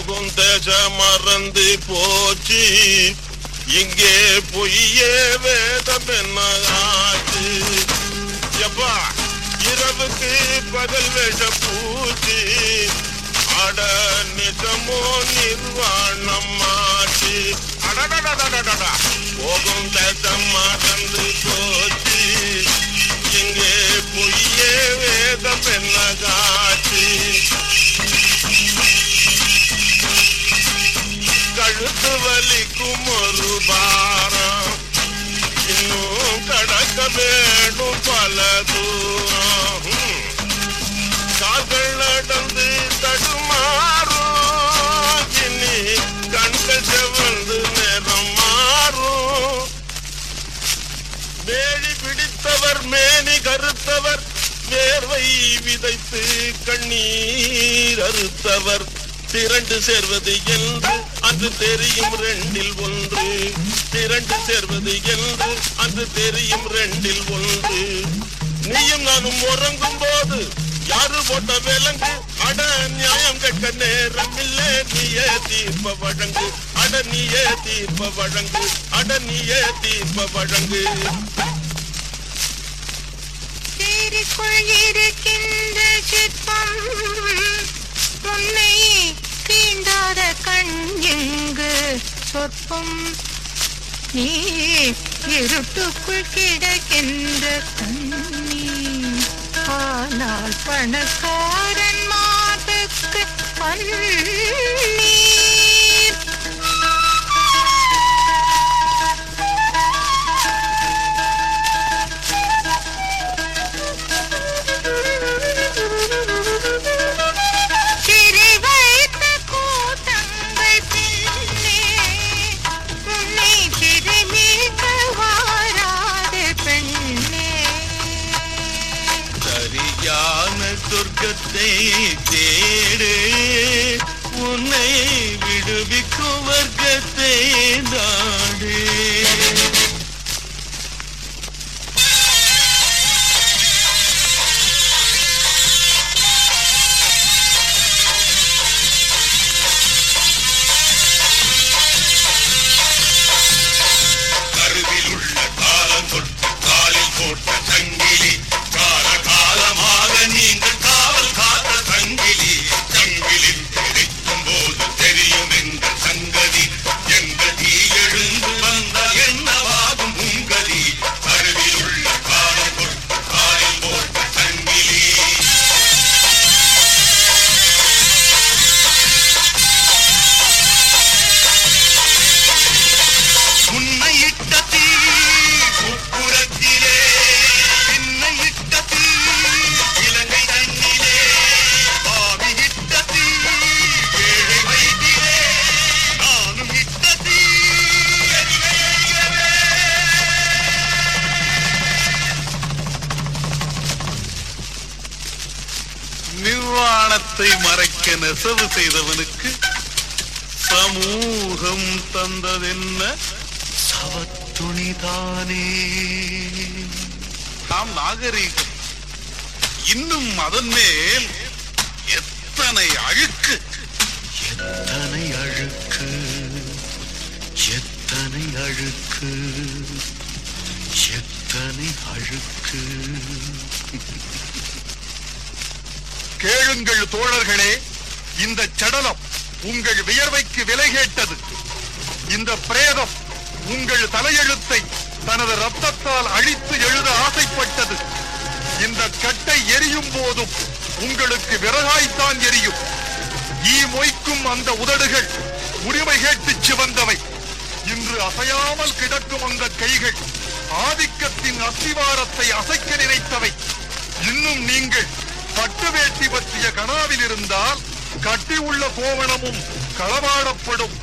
போகும் தேச மறந்து போச்சு, இங்கே பொய்யே வேதம் என்ன ஆச்சு. எப்பா இரவுக்கு பகல் வேஷ பூச்சி, அட நிஜமோ நிர்வாணம் ஆச்சு. அடடடடடடா போகும் தேசம் மறந்து போச்சு, இங்கே பொய்யே வேதம் என்ன காட்சி. கழுத்து வலிக்கும் ஒரு பாரம், இன்னும் கடக்க வேணும் பல தூரம். கால்கள் நடந்து தடுமாறும், இனி கண்கள் செவந்து நேரம் மாறும். வேலி பிடித்தவர் மேனி கருத்தவர், வேர்வை விதைத்து கண்ணீர் அறுத்தவர். திரண்டு சேர்வது என்று அது தெரியும் ரெண்டில் ஒன்று, திரண்டு சேர்வது என்று அது தெரியும் ரெண்டில் ஒன்று. நீயும் நானும் உறங்கும் போது யாரு போட்ட விலங்கு, அட நியாயம் கேட்க நேரம் இல்லை, நீயே தீர்ப்ப வழங்கு. அட நீயே தீர்ப்ப வழங்கு, அட நீயே தீர்ப்ப வழங்கு. தேருக்குள் இருக்கின்ற சிற்பம், உன்னை தீண்டாத கண் எங்கு சொற்பம். நீ இருட்டுக்குள் கிடக்கின்ற கண்ணீர், ஆனால் பணக்காரன் மாதக்கு பன்னீர். சொர்க்கத்தை தேடு, உன்னை விடுவிக்கும் வர்க்கத்தை நாடு. கருவில் உள்ள காலம் தொட்டு காலில் போட்ட சங்கிலி, கால காலமாக நீங்கள் காவல் காத்த சங்கிலி. சங்கிலில் கிடைக்கும் போது தெரியும் எங்கள் சங்கதி, எங்கள் தீ எழுந்து வந்தால் என்னவாகும் உங்கதி. கருவில் உள்ள காலம் தொட்டு காலில் போட்ட சங்கிலி. உன்னை இட்ட தீ உப்புரத்திலே, என்னை இட்ட தீ இலங்கை தண்ணிலே, பாவி இட்ட தீ ஏழை வயிற்றிலே, நானும் இட்ட தீ நிர்வாணத்தை மறைக்க நெசவு செய்தவனுக்கு சமூகம் தந்ததென்ன சவத்துணிதானே. நாம் நாகரீகம், இன்னும் அதன் மேல் எத்தனை அழுக்கு, எத்தனை அழுக்கு, எத்தனை அழுக்கு, எத்தனை அழுக்கு. கேளுங்கள் தோழர்களே, இந்த சடலம் உங்கள் வியர்வைக்கு விலை கேட்டது. இந்த பிரேதம் உங்கள் தலையெழுத்தை தனது ரத்தத்தால் அழித்து எழுத ஆசைப்பட்டது. இந்த கட்டை எரியும் போதும் உங்களுக்கு விறகாய்த்தான் எரியும். ஈ மொய்க்கும் அந்த உதடுகள் உரிமை கேட்டு சிவந்தவை. இன்று அசையாமல் கிடக்கும் அந்த கைகள் ஆதிக்கத்தின் அஸ்திவாரத்தை அசைக்க நினைத்தவை. இன்னும் நீங்கள் பட்டு வேட்டி பற்றிய கனாவில் இருந்தால் கட்டி உள்ள கோவணமும் களவாடப்படும்.